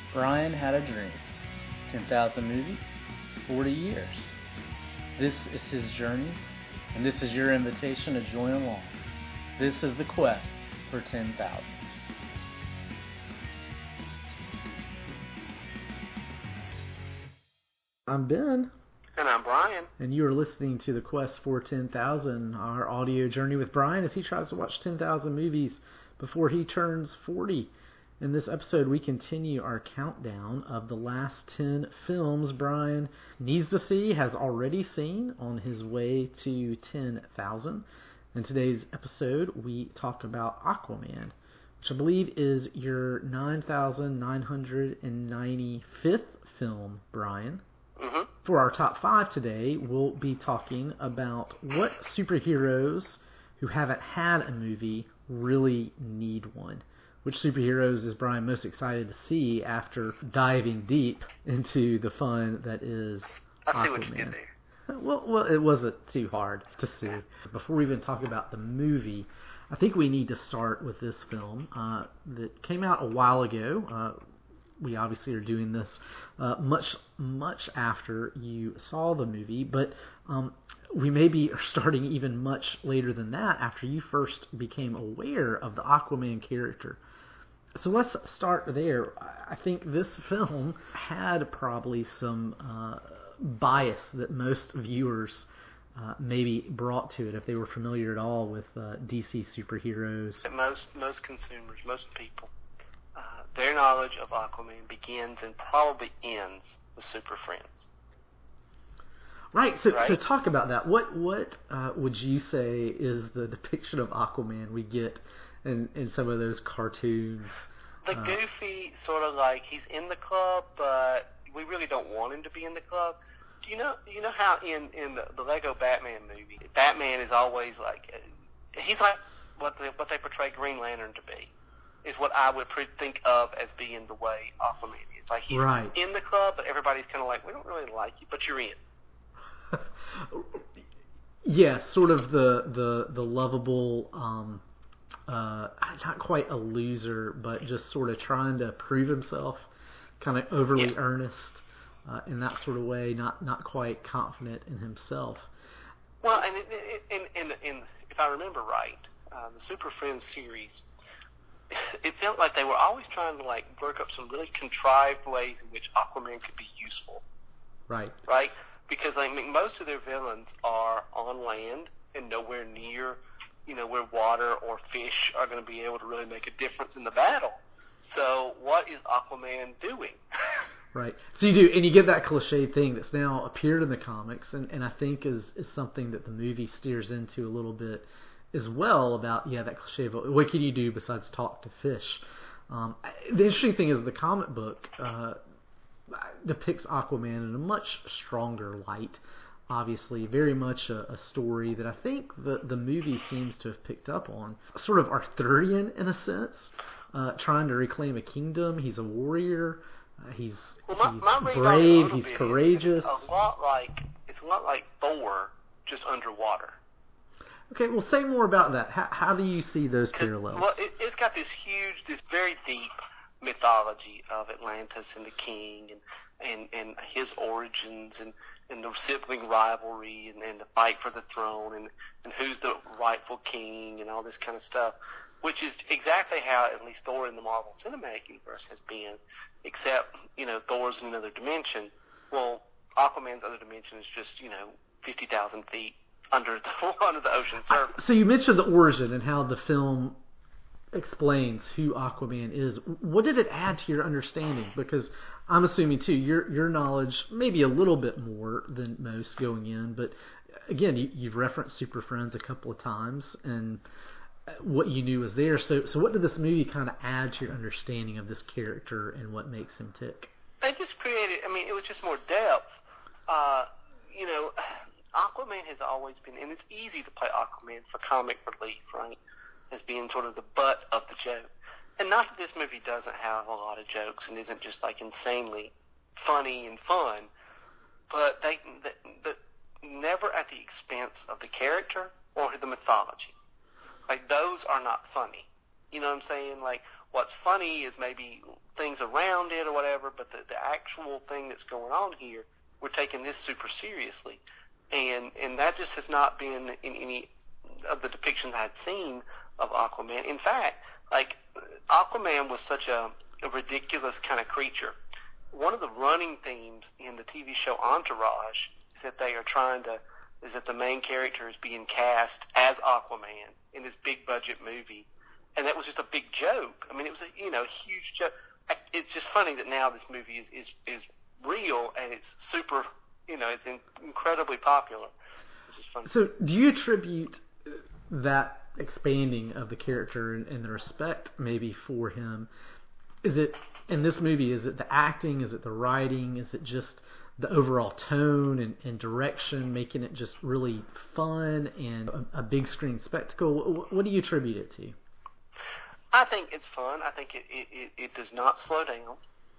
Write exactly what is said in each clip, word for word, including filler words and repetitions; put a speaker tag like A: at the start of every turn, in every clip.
A: Brian had a dream. ten thousand movies, forty years. This is his journey, and this is your invitation to join along. This is the quest for ten thousand. I'm Ben.
B: And I'm Brian.
A: And you are listening to the Quest for ten thousand, our audio journey with Brian as he tries to watch ten thousand movies before he turns forty. In this episode, we continue our countdown of the last ten films Brian needs to see, has already seen on his way to ten thousand. In today's episode, we talk about Aquaman, which I believe is your nine thousand nine hundred ninety-fifth film, Brian.
B: Mm-hmm.
A: For our top five today, we'll be talking about what superheroes who haven't had a movie really need one. Which superheroes is Brian most excited to see after diving deep into the fun that is
B: I see
A: Aquaman.
B: what you did there.
A: Well, well, it wasn't too hard to see. Before we even talk about the movie, I think we need to start with this film uh, that came out a while ago. Uh, we obviously are doing this uh, much, much after you saw the movie, but um, we maybe are starting even much later than that after you first became aware of the Aquaman character. So let's start there. I think this film had probably some uh, bias that most viewers uh, maybe brought to it if they were familiar at all with uh, D C superheroes.
B: Most most consumers, most people, uh, their knowledge of Aquaman begins and probably ends with Super Friends.
A: Right. So,
B: right?
A: so talk about that. What what uh, would you say is the depiction of Aquaman we get in, in some of those cartoons?
B: The
A: uh,
B: goofy sort of like he's in the club, but we really don't want him to be in the club. Do you know? You know how in in the, the Lego Batman movie, Batman is always like he's like what they, what they portray Green Lantern to be. Is what I would pre- think of as being the way Aquaman is. Like he's
A: right.
B: in the club, but everybody's kind of like, we don't really like you, but you're in.
A: Yeah, sort of the the the lovable, um, uh, not quite a loser, but just sort of trying to prove himself, kind of overly
B: yeah.
A: earnest uh, in that sort of way, not not quite confident in himself.
B: Well, and in in in if I remember right, uh, the Super Friends series, it felt like they were always trying to like work up some really contrived ways in which Aquaman could be useful.
A: Right.
B: Right. Because I mean, most of their villains are on land and nowhere near, you know, where water or fish are going to be able to really make a difference in the battle. So what is Aquaman doing?
A: Right. So you do, and you get that cliche thing that's now appeared in the comics, and, and I think is, is something that the movie steers into a little bit as well about, yeah, that cliche of what can you do besides talk to fish? Um, the interesting thing is the comic book uh, depicts Aquaman in a much stronger light. Obviously, very much a, a story that I think the, the movie seems to have picked up on. Sort of Arthurian in a sense, uh, trying to reclaim a kingdom. He's a warrior. Uh, he's
B: well, my,
A: he's
B: my
A: brave. He's
B: bit,
A: courageous.
B: It's a lot like it's a lot like Thor, just underwater.
A: Okay, well, say more about that. How, how do you see those parallels?
B: Well, it, it's got this huge, this very deep mythology of Atlantis and the king and, and, and his origins and, and the sibling rivalry and, and the fight for the throne and, and who's the rightful king and all this kind of stuff, which is exactly how at least Thor in the Marvel Cinematic Universe has been, except, you know, Thor's in another dimension. Well, Aquaman's other dimension is just, you know, fifty thousand feet under the, under the ocean surface.
A: So you mentioned the origin and how the film explains who Aquaman is. What did it add to your understanding? Because I'm assuming too your your knowledge maybe a little bit more than most going in, but again you, you've referenced Super Friends a couple of times and what you knew was there. So so what did this movie kind of add to your understanding of this character and what makes him tick?
B: They just created. I mean, it was just more depth. Uh, you know, Aquaman has always been, and it's easy to play Aquaman for comic relief, right? As being sort of the butt of the joke. And not that this movie doesn't have a lot of jokes and isn't just like insanely funny and fun, but they, but never at the expense of the character or the mythology. Like those are not funny. You know what I'm saying? Like, what's funny is maybe things around it or whatever, but the, the actual thing that's going on here, we're taking this super seriously. And and that just has not been in any of the depictions I had seen of Aquaman. In fact, like, Aquaman was such a, a ridiculous kind of creature. One of the running themes in the T V show Entourage is that they are trying to, is that the main character is being cast as Aquaman in this big budget movie. And that was just a big joke. I mean, it was a, you know, huge joke. It's just funny that now this movie is, is, is real and it's super, you know, it's in, incredibly popular. It's just funny.
A: So do you attribute that expanding of the character and, and the respect maybe for him, is it, in this movie, is it the acting, is it the writing, is it just the overall tone and, and direction, making it just really fun and a, a big screen spectacle? What, what do you attribute it to?
B: I think it's fun. I think it, it, it, it does not slow down.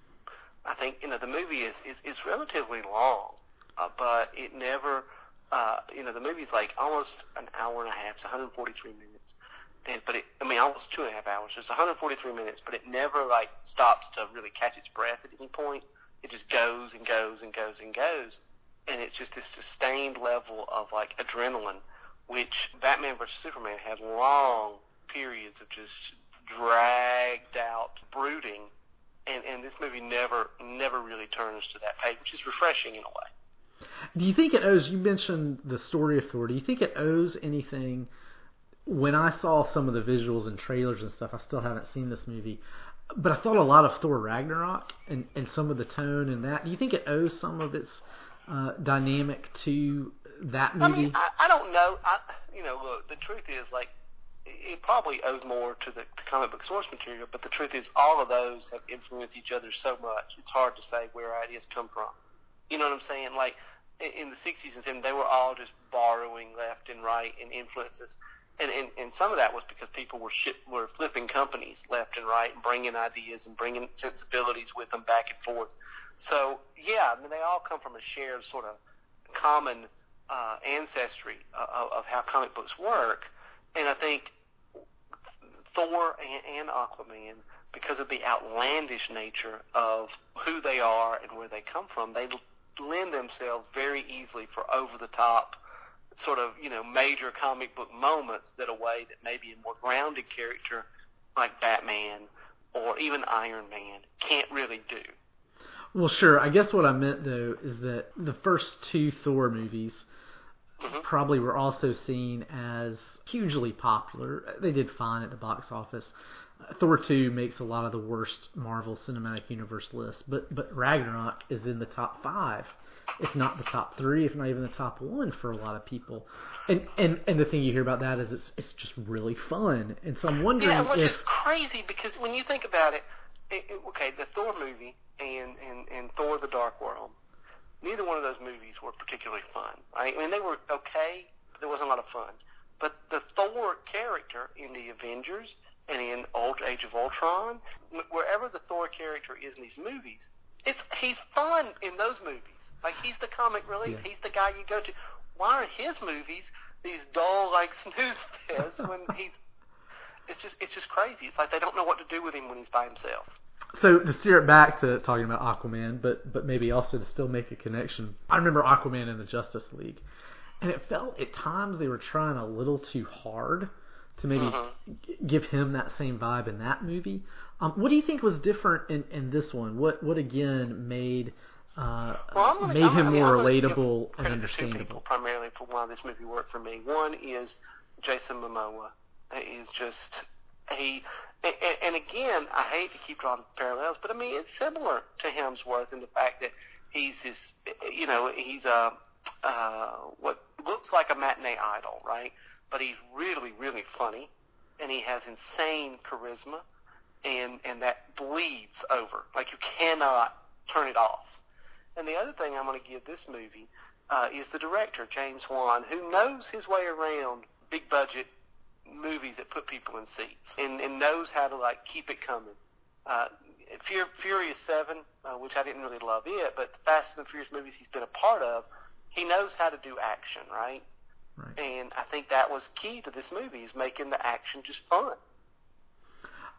B: I think, you know, the movie is, is, is relatively long, uh, but it never, uh, you know, the movie's like almost an hour and a half. It's one hundred forty-three minutes. And, but it, I mean, almost two and a half hours. It's one hundred forty-three minutes, but it never, like, stops to really catch its breath at any point. It just goes and goes and goes and goes. And it's just this sustained level of, like, adrenaline, which Batman versus Superman had long periods of just dragged out brooding. And, and this movie never, never really turns to that page, which is refreshing in a way.
A: Do you think it owes, you mentioned the story of Thor, do you think it owes anything? When I saw some of the visuals and trailers and stuff, I still haven't seen this movie, but I thought a lot of Thor Ragnarok and, and some of the tone and that. Do you think it owes some of its uh, dynamic to that movie?
B: I mean, I, I don't know. I, you know, look, the truth is, like, it probably owes more to the, the comic book source material, but the truth is all of those have influenced each other so much, it's hard to say where ideas come from. You know what I'm saying? Like, in the sixties and seventies, they were all just borrowing left and right and influences. And, and, and some of that was because people were ship, were flipping companies left and right and bringing ideas and bringing sensibilities with them back and forth. So, yeah, I mean, they all come from a shared sort of common uh, ancestry of, of how comic books work. And I think Thor and, and Aquaman, because of the outlandish nature of who they are and where they come from, they lend themselves very easily for over-the-top sort of, you know, major comic book moments that a way that maybe a more grounded character like Batman or even Iron Man can't really do.
A: Well, sure. I guess what I meant, though, is that the first two Thor movies mm-hmm. probably were also seen as hugely popular. They did fine at the box office. Uh, Thor two makes a lot of the worst Marvel Cinematic Universe lists, but, but Ragnarok is in the top five. If not the top three, if not even the top one for a lot of people. And and, and the thing you hear about that is it's it's just really fun. And so I'm wondering
B: yeah, which
A: if...
B: is crazy because when you think about it, it, it okay, the Thor movie and, and, and Thor the Dark World, neither one of those movies were particularly fun. Right? I mean, they were okay, but there wasn't a lot of fun. But the Thor character in the Avengers and in Old Age of Ultron, wherever the Thor character is in these movies, it's he's fun in those movies. Like, he's the comic relief. Yeah. He's the guy you go to. Why are his movies these dull, like, snooze fests when he's... It's just it's just crazy. It's like they don't know what to do with him when he's by himself.
A: So, to steer it back to talking about Aquaman, but, but maybe also to still make a connection, I remember Aquaman in the Justice League. And it felt at times they were trying a little too hard to maybe mm-hmm. g- give him that same vibe in that movie. Um, what do you think was different in, in this one? What, what again, made... Uh,
B: well, gonna,
A: made him
B: I mean,
A: more relatable and understandable.
B: Two people primarily for why this movie worked for me. One is Jason Momoa. He is just he, and, and again, I hate to keep drawing parallels, but I mean it's similar to Hemsworth in the fact that he's this, you know, he's a uh, what looks like a matinee idol, right? But he's really, really funny, and he has insane charisma, and and that bleeds over. Like you cannot turn it off. And the other thing I'm going to give this movie uh, is the director, James Wan, who knows his way around big-budget movies that put people in seats and, and knows how to, like, keep it coming. Uh, Fur- Furious seven, uh, which I didn't really love it, but the Fast and the Furious movies he's been a part of, he knows how to do action, right?
A: Right.
B: And I think that was key to this movie, is making the action just fun.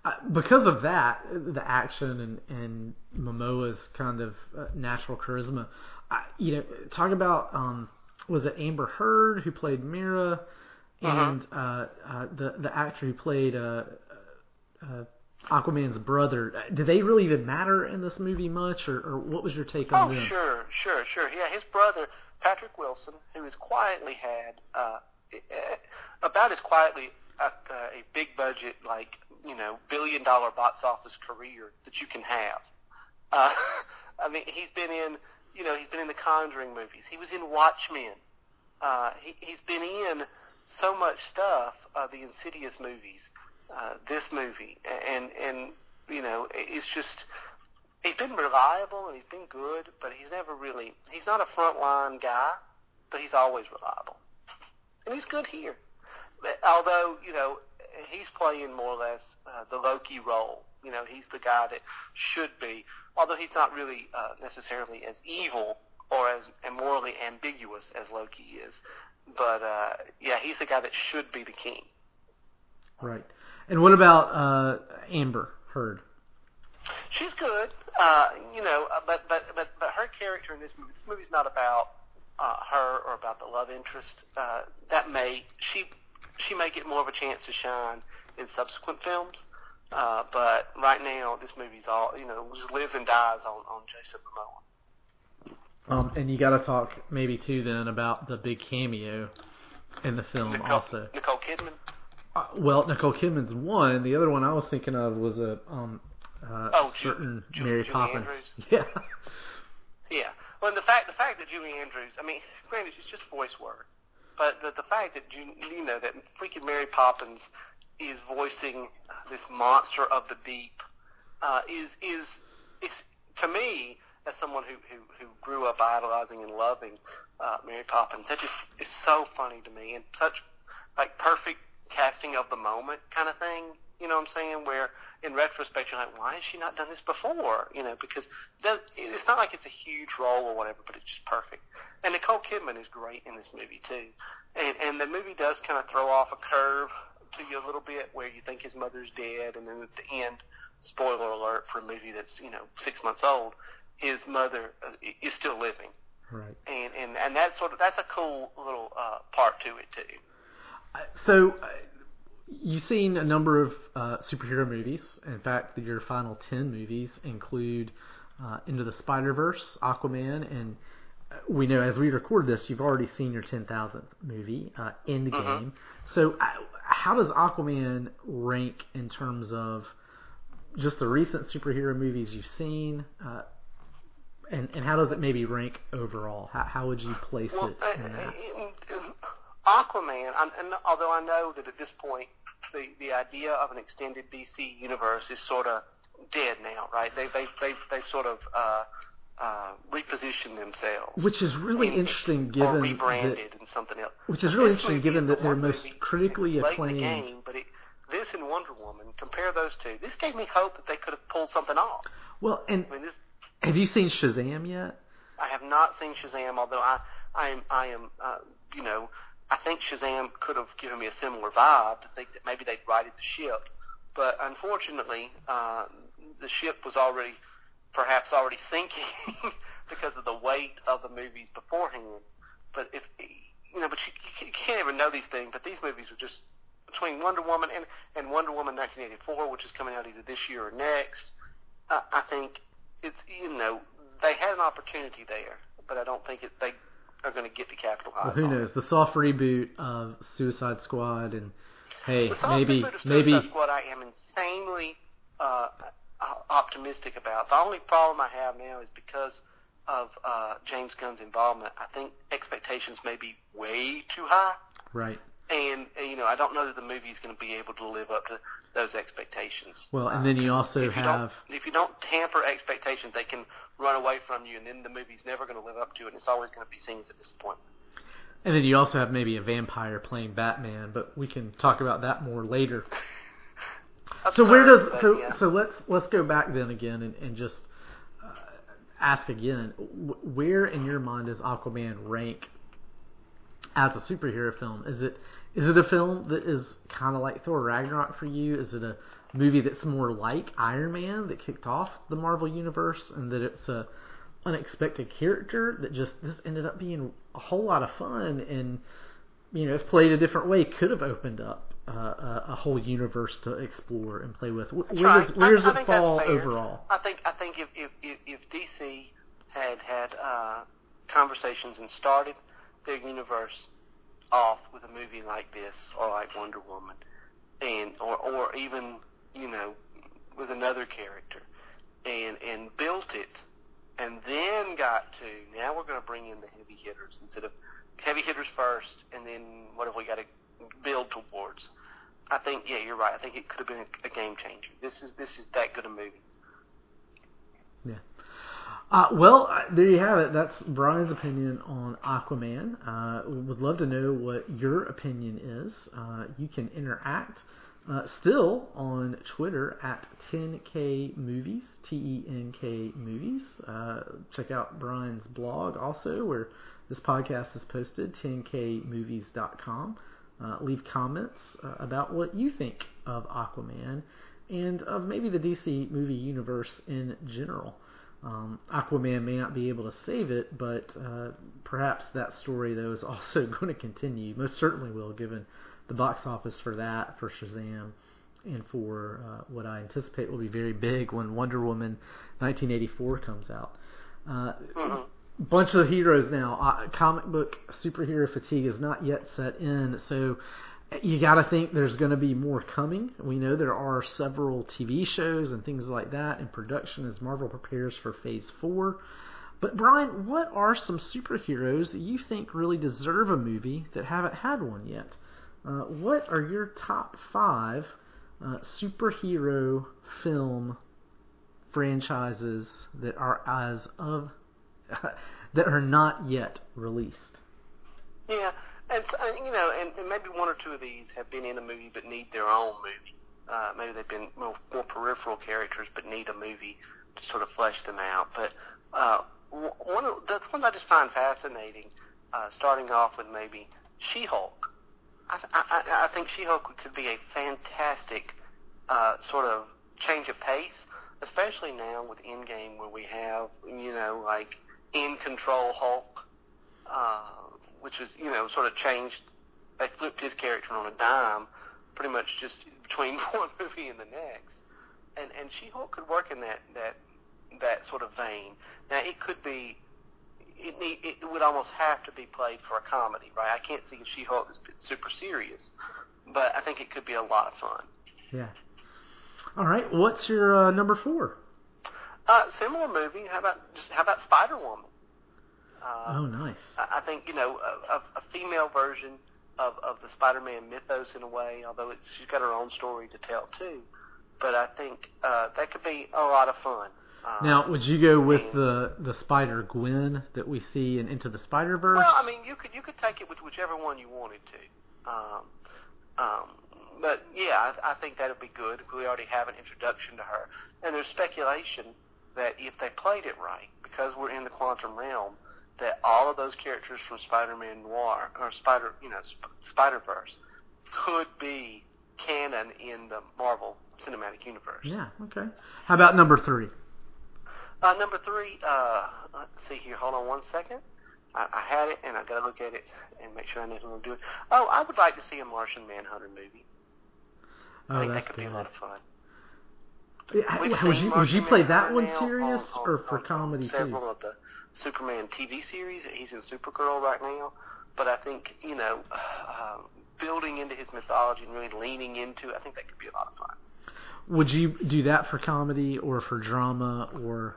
A: uh, because of that, the action and, and Momoa's kind of uh, natural charisma, I, you know, talk about, um, was it Amber Heard who played Mira, and uh-huh. uh, uh, the the actor who played uh, uh, Aquaman's brother? Do they really even matter in this movie much, or, or what was your take on
B: oh,
A: them?
B: Oh, sure, sure, sure. Yeah, his brother, Patrick Wilson, who has quietly had, uh, about as quietly a, a big budget, like, you know, billion dollar box office career that you can have. Uh, I mean, he's been in, you know, he's been in the Conjuring movies. He was in Watchmen. Uh, he, he's been in so much stuff, uh, the Insidious movies, uh, this movie, and, and, you know, it's just, he's been reliable and he's been good, but he's never really, he's not a frontline guy, but he's always reliable. And he's good here. Although, you know, he's playing more or less uh, the Loki role. You know, he's the guy that should be, although he's not really uh, necessarily as evil or as morally ambiguous as Loki is. But, uh, yeah, he's the guy that should be the king.
A: Right. And what about uh, Amber Heard?
B: She's good. Uh, you know, but, but, but, but her character in this movie, this movie's not about uh, her or about the love interest. Uh, that may, she, she may get more of a chance to shine in subsequent films. Uh, but right now, this movie's all, you know, just lives and dies on, on Jason Momoa.
A: Um, and you got to talk maybe too then about the big cameo in the film
B: Nicole,
A: also.
B: Nicole Kidman.
A: Uh, well, Nicole Kidman's one. The other one I was thinking of was a um, uh,
B: oh,
A: certain
B: Ju-
A: Mary
B: Julie
A: Poppins.
B: Andrews.
A: Yeah.
B: Yeah. Well, and the fact the fact that Julie Andrews, I mean, granted, it's just voice work, but the, the fact that you, you know that freaking Mary Poppins is voicing this monster of the deep uh, is is is to me, as someone who, who, who grew up idolizing and loving uh, Mary Poppins, that just is so funny to me, and such like perfect casting of the moment kind of thing. You know what I'm saying? Where in retrospect you're like, why has she not done this before? You know, because it's not like it's a huge role or whatever, but it's just perfect. And Nicole Kidman is great in this movie too, and and the movie does kind of throw off a curve to you a little bit where you think his mother's dead, and then at the end, spoiler alert for a movie that's, you know, six months old, his mother is still living.
A: Right.
B: And and, and that's sort of, that's a cool little uh, part to it too.
A: So uh, you've seen a number of uh, superhero movies. In fact, your final ten movies include uh, Into the Spider-Verse, Aquaman, and we know as we record this, you've already seen your ten thousandth movie, uh, Endgame. Mm-hmm. So uh, how does Aquaman rank in terms of just the recent superhero movies you've seen, uh, and, and how does it maybe rank overall? How, how would you place
B: well,
A: it
B: uh,
A: in that?
B: Aquaman, I'm, and although I know that at this point the, the idea of an extended D C universe is sort of dead now, right? They, they, they've, they've sort of... Uh, Uh, reposition themselves,
A: which is really
B: and,
A: interesting given
B: or rebranded
A: that,
B: and something else.
A: Which is really
B: this
A: interesting given
B: the
A: that they're most
B: movie,
A: critically
B: late
A: acclaimed.
B: In the game, but it, this and Wonder Woman, compare those two. This gave me hope that they could have pulled something off.
A: Well, and
B: I mean, this,
A: have you seen Shazam yet?
B: I have not seen Shazam, although I, I am, I am, uh, you know, I think Shazam could have given me a similar vibe to think that maybe they'd righted the ship, but unfortunately, uh, the ship was already. Perhaps already sinking because of the weight of the movies beforehand. But if you know, but you, you can't even know these things. But these movies are just between Wonder Woman and, and Wonder Woman nineteen eighty-four, which is coming out either this year or next. Uh, I think it's you know they had an opportunity there, but I don't think it, they are going to get to capitalize.
A: Well, who
B: on
A: knows?
B: it.
A: The soft reboot of Suicide Squad, and hey,
B: the soft
A: maybe
B: reboot of Suicide
A: maybe
B: Squad, I am insanely. Uh, optimistic about. The only problem I have now is because of uh, James Gunn's involvement. I think expectations may be way too high.
A: Right.
B: And, you know, I don't know that the movie is going to be able to live up to those expectations.
A: Well, and then you also
B: if you
A: have...
B: Don't, if you don't tamper expectations, they can run away from you, and then the movie's never going to live up to it, and it's always going to be seen as a disappointment.
A: And then you also have maybe a vampire playing Batman, but we can talk about that more later. So where does so
B: yeah.
A: so let's let's go back then again and, and just uh, ask again, where in your mind does Aquaman rank as a superhero film? Is it is it a film that is kind of like Thor Ragnarok for you? Is it a movie that's more like Iron Man that kicked off the Marvel Universe, and that it's a unexpected character that just this ended up being a whole lot of fun, and you know, if played a different way, could have opened up uh, a, a whole universe to explore and play with. Where,
B: That's right.
A: does, where does
B: I, I
A: it
B: think
A: fall
B: that's fair.
A: overall?
B: I think I think if if, if, if D C had had uh, conversations and started their universe off with a movie like this, or like Wonder Woman, and or or even you know with another character, and and built it, and then got to now we're going to bring in the heavy hitters instead of heavy hitters first, and then what have we got to build towards? I think yeah, you're right. I think it could have been a, a game changer. This is this is that good a movie.
A: Yeah. Uh, well, uh, there you have it. That's Brian's opinion on Aquaman. Uh, would love to know what your opinion is. Uh, you can interact uh, still on Twitter at ten K Movies, T E N K Movies. Uh, check out Brian's blog also, where this podcast is posted, ten K movies dot com. Uh, leave comments uh, about what you think of Aquaman and of maybe the D C movie universe in general. Um, Aquaman may not be able to save it, but uh, perhaps that story, though, is also going to continue. Most certainly will, given the box office for that, for Shazam, and for uh, what I anticipate will be very big when Wonder Woman nineteen eighty-four comes out. Uh,
B: Mm-hmm.
A: Bunch of heroes now. Uh, comic book superhero fatigue is not yet set in, so you got to think there's going to be more coming. We know there are several T V shows and things like that in production as Marvel prepares for Phase four. But Brian, what are some superheroes that you think really deserve a movie that haven't had one yet? Uh, what are your top five uh, superhero film franchises that are as of that are not yet released?
B: Yeah, and so, you know, and, and maybe one or two of these have been in a movie but need their own movie. Uh, maybe they've been more, more peripheral characters but need a movie to sort of flesh them out. But uh, one of the ones I just find fascinating, uh, starting off with maybe She-Hulk. I, I, I think She-Hulk could be a fantastic uh, sort of change of pace, especially now with Endgame, where we have, you know, like In Control Hulk, uh, which was, you know, sort of changed. They flipped his character on a dime, pretty much just between one movie and the next. And and She-Hulk could work in that that that sort of vein. Now it could be. It, need, it would almost have to be played for a comedy, right? I can't see if She-Hulk is super serious, but I think it could be a lot of fun.
A: Yeah. All right. What's your uh, number four?
B: Uh, similar movie. How about just how about Spider-Woman? Uh,
A: oh, nice.
B: I, I think you know a, a, a female version of, of the Spider-Man mythos in a way. Although it's, she's got her own story to tell too. But I think uh, that could be a lot of fun. Um,
A: now, would you go with the the Spider Gwen that we see in Into the Spider-Verse?
B: Well, I mean, you could you could take it with whichever one you wanted to. Um, um, but yeah, I, I think that would be good. We already have an introduction to her, and there's speculation that if they played it right, because we're in the quantum realm, that all of those characters from Spider-Man Noir or Spider, you know, Sp- Spider-Verse could be canon in the Marvel Cinematic Universe.
A: Yeah. Okay. How about number three?
B: Uh, number three, uh, let's see here. Hold on one second. I, I had it, and I got to look at it and make sure I know who I'm doing. Oh, I would like to see a Martian Manhunter movie.
A: Oh,
B: I think
A: that's
B: that could
A: good.
B: be a lot of fun.
A: Yeah,
B: We've
A: would
B: seen
A: you would you
B: Martian
A: play that
B: Manhunter
A: one
B: now
A: serious
B: on, on,
A: or for
B: on,
A: comedy
B: on several
A: too?
B: of the Superman T V series. He's in Supergirl right now, but I think you know, uh, building into his mythology and really leaning into, I think that could be a lot of fun.
A: Would you do that for comedy or for drama or?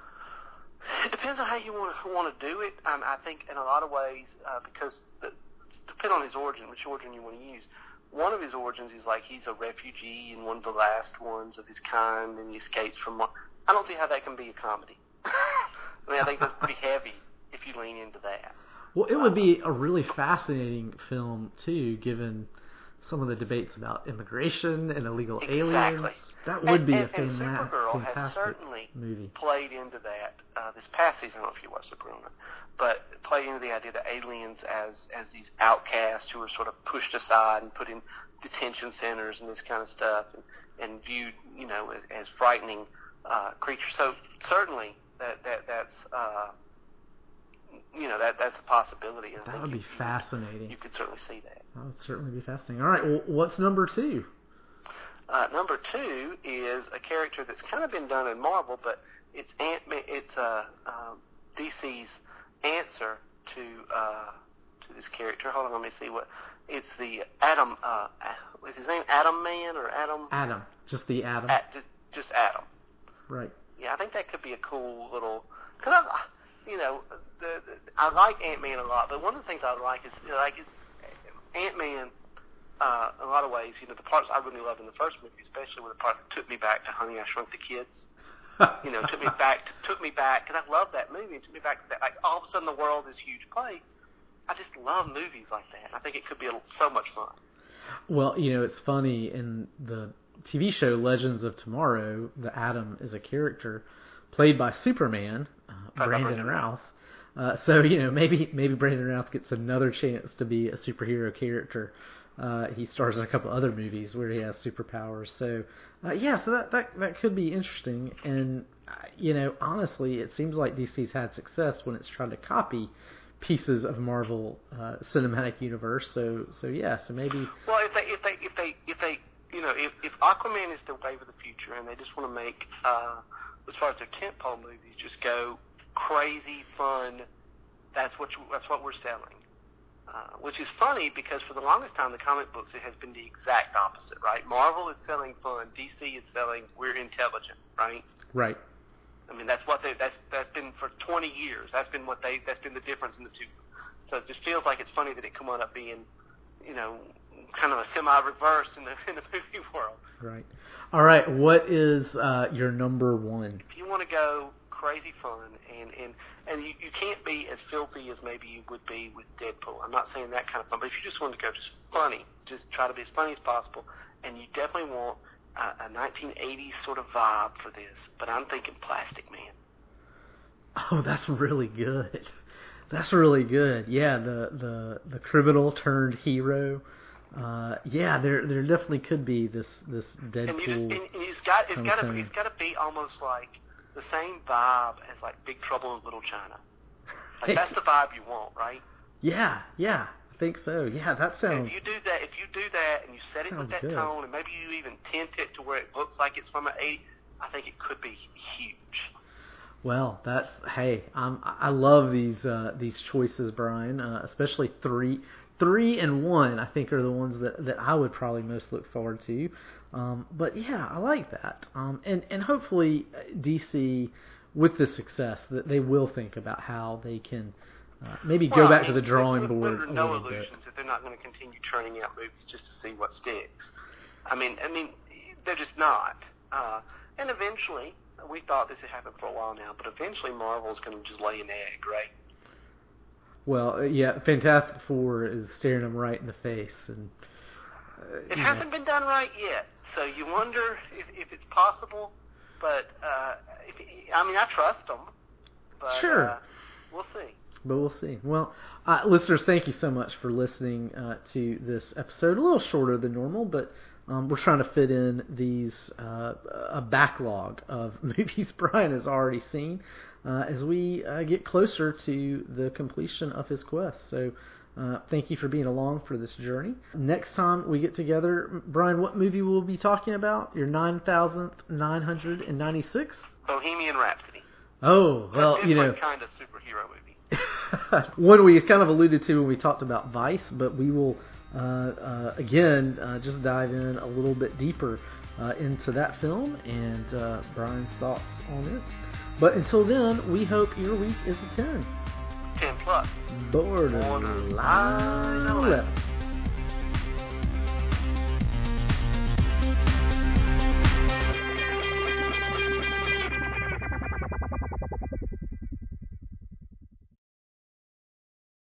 B: It depends on how you want to, want to do it. Um, I think in a lot of ways, uh, because the, depending on his origin, which origin you want to use. One of his origins is like he's a refugee and one of the last ones of his kind, and he escapes from. I don't see how that can be a comedy. I mean, I think that's pretty heavy if you lean into that.
A: Well, it would be a really fascinating film too, given some of the debates about immigration and illegal
B: Exactly.
A: aliens. That would
B: and,
A: be
B: and,
A: a fan-
B: and Supergirl
A: fantastic
B: has certainly
A: movie.
B: played into that uh, this past season. I don't know if you watched Supergirl, or not, but played into the idea that aliens as as these outcasts who are sort of pushed aside and put in detention centers and this kind of stuff. And and viewed, you know, as, as frightening uh, creatures. So certainly that that that's uh, you know that that's a possibility. I
A: that
B: think
A: would
B: you,
A: be fascinating.
B: You, you could certainly see that.
A: That would certainly be fascinating. All right, well, what's number two?
B: Uh, number two is a character that's kind of been done in Marvel, but it's Ant-Man, it's uh, uh, D C's answer to uh, to this character. Hold on, let me see what it's the Atom. Uh, is his name Atom Man or Atom?
A: Atom, just the Atom.
B: At, just just Atom.
A: Right.
B: Yeah, I think that could be a cool little. Cause I, you know, the, the I like Ant-Man a lot, but one of the things I like is like it's, Ant-Man. Uh, in a lot of ways, you know, the parts I really loved in the first movie, especially were the parts that took me back to Honey, I Shrunk the Kids. You know, took me back, to, took me back, because I love that movie. It took me back to that. Like all of a sudden, the world is a huge place. I just love movies like that. I think it could be a, so much fun.
A: Well, you know, it's funny in the T V show Legends of Tomorrow, the Atom is a character played by Superman, uh, Brandon Routh. Uh, so you know, maybe maybe Brandon Routh gets another chance to be a superhero character. Uh, he stars in a couple other movies where he has superpowers. So, uh, yeah, so that, that that could be interesting. And, uh, you know, honestly, it seems like D C's had success when it's tried to copy pieces of Marvel uh, Cinematic Universe. So, so yeah, so maybe.
B: Well, if they, if they, if they, if they, you know, if, if Aquaman is the wave of the future, and they just want to make, uh, as far as their tentpole movies, just go crazy fun. That's what you, that's what we're selling. Uh, which is funny because for the longest time, the comic books, it has been the exact opposite, right? Marvel is selling fun. D C is selling we're intelligent, right?
A: Right.
B: I mean, that's what they, that's, that's been for twenty years. That's been what they, that's been the difference in the two. So it just feels like it's funny that it come up being, you know, kind of a semi-reverse in the, in the movie world.
A: Right. All right. What is uh, your number one?
B: If you want to go crazy fun, and, and, and you, you can't be as filthy as maybe you would be with Deadpool. I'm not saying that kind of fun, but if you just want to go just funny, just try to be as funny as possible, and you definitely want a, a nineteen eighties sort of vibe for this, but I'm thinking Plastic Man.
A: Oh, that's really good. That's really good. Yeah, the, the, the criminal turned hero. Uh, yeah, there there definitely could be this, this Deadpool.
B: And you just, and, and it's got it's got to it's got to be almost like the same vibe as like Big Trouble in Little China. Like that's the vibe you want, right?
A: Yeah, yeah, I think so. Yeah, that sounds.
B: And if you do that, if you do that, and you set it with that
A: good.
B: tone, and maybe you even tint it to where it looks like it's from an eighties, I think it could be huge.
A: Well, that's hey, um, I love these uh, these choices, Brian. Uh, especially three, three and one. I think are the ones that, that I would probably most look forward to. Um, but yeah, I like that. Um, and and hopefully D C, with this success, that they will think about how they can uh, maybe
B: well,
A: go back
B: I mean,
A: to the drawing
B: with,
A: board
B: with
A: a
B: no
A: little
B: illusions
A: bit.
B: That they're not going to continue churning out movies just to see what sticks. I mean, I mean, they're just not. Uh, and eventually, we thought this had happened for a while now, but eventually Marvel's going to just lay an egg, right?
A: Well, yeah, Fantastic Four is staring them right in the face, and uh,
B: it hasn't know. been done right yet. So you wonder if, if it's possible, but uh, if, I mean, I trust them. But,
A: sure,
B: uh, we'll see.
A: But we'll see. Well, uh, listeners, thank you so much for listening uh, to this episode. A little shorter than normal, but um, we're trying to fit in these uh, a backlog of movies Brian has already seen uh, as we uh, get closer to the completion of his quest. So. Uh, thank you for being along for this journey. Next time we get together, Brian, what movie will we be talking about? Your nine thousand nine hundred ninety-six?
B: Bohemian Rhapsody.
A: Oh, well,
B: a
A: you know.
B: kind of superhero movie.
A: One we kind of alluded to when we talked about Vice, but we will, uh, uh, again, uh, just dive in a little bit deeper uh, into that film and uh, Brian's thoughts on it. But until then, we hope your week is a ten.
B: ten plus.
A: Borderline eleven.